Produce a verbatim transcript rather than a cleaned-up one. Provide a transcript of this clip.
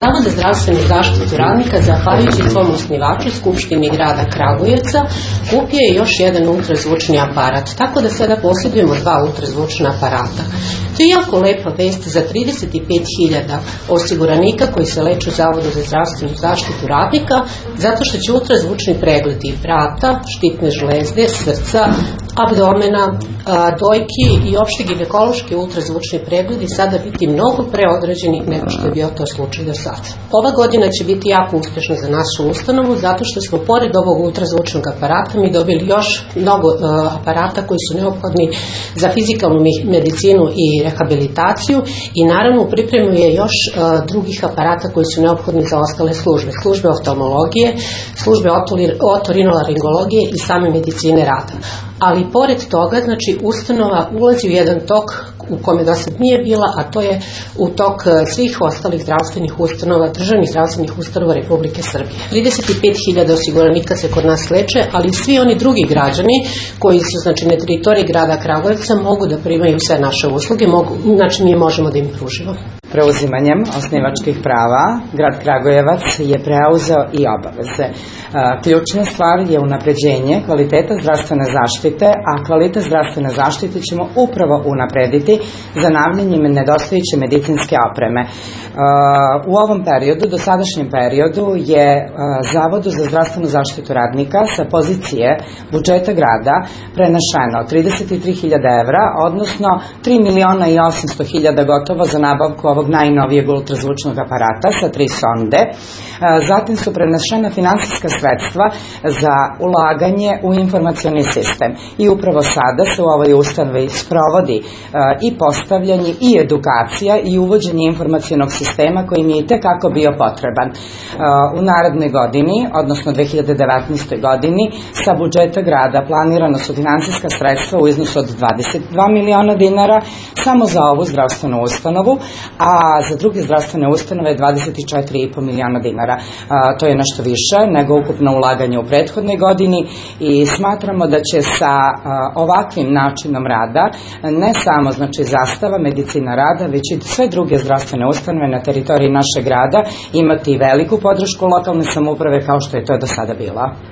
Zavod za zdravstvenu zaštitu radnika, zahvaljujući svom osnivaču, Skupštini grada Kragujevca, kupio je još jedan ultrazvučni aparat, tako da sada posjedujemo dva ultrazvučna aparata. To je jako lepa vest za trideset pet hiljada osiguranika koji se leče u Zavodu za zdravstvenu zaštitu radnika, zato što će ultrazvučni pregledi vrata, štitne žlezde, srca, abdomena, dojki i opšte ginekološki ultrazvučni pregledi sada biti mnogo preodređeni nego što je bio to slučaj do sada. Ova godina će biti jako uspješna za našu ustanovu, zato što smo pored ovog ultrazvučnog aparata mi dobili još mnogo aparata koji su neophodni za fizikalnu medicinu i rehabilitaciju i naravno u pripremu je još drugih aparata koji su neophodni za ostale službe, službe oftalmologije, službe otorinolaringologije i same medicine rada. Ali pored toga, znači, ustanova ulazi u jedan tok u kome do sad nije bila, a to je u tok svih ostalih zdravstvenih ustanova, državnih zdravstvenih ustanova Republike Srbije. trideset pet hiljada osiguranika se kod nas leče, ali svi oni drugi građani koji su, znači, na teritoriji grada Kragujevca mogu da primaju sve naše usluge, mogu, znači mi možemo da im pružimo. Preuzimanjem osnivačkih prava, grad Kragujevac je preuzeo i obaveze. Ključna stvar je unapređenje kvaliteta zdravstvene zaštite, a kvalitet zdravstvene zaštite ćemo upravo unaprediti zanavljanjem nedostajuće medicinske opreme. U ovom periodu, do sadašnjem periodu, je Zavodu za zdravstvenu zaštitu radnika sa pozicije budžeta grada prenešeno trideset tri hiljade evra, odnosno tri miliona i osamsto hiljada gotovo za nabavku ovog najnovijeg ultrazvučnog aparata sa tri sonde. Zatim su prenešena finansijska sredstva za ulaganje u informacioni sistem. I upravo sada se u ovoj ustanovi sprovodi i postavljanje i edukacija i uvođenje informacionog sistema koji mi je itekako bio potreban. U narednoj godini, odnosno dve hiljade devetnaestoj godini, sa budžeta grada planirano su finansijska sredstva u iznosu od dvadeset dva miliona dinara samo za ovu zdravstvenu ustanovu, a za druge zdravstvene ustanove dvadeset četiri i po miliona dinara. To je nešto više nego ukupno ulaganje u prethodnoj godini i smatramo da će sa ovakvim načinom rada ne samo, znači, Zastava, medicina rada, već i sve druge zdravstvene ustanove na teritoriji našeg grada imati veliku podršku lokalne samouprave kao što je to do sada bila.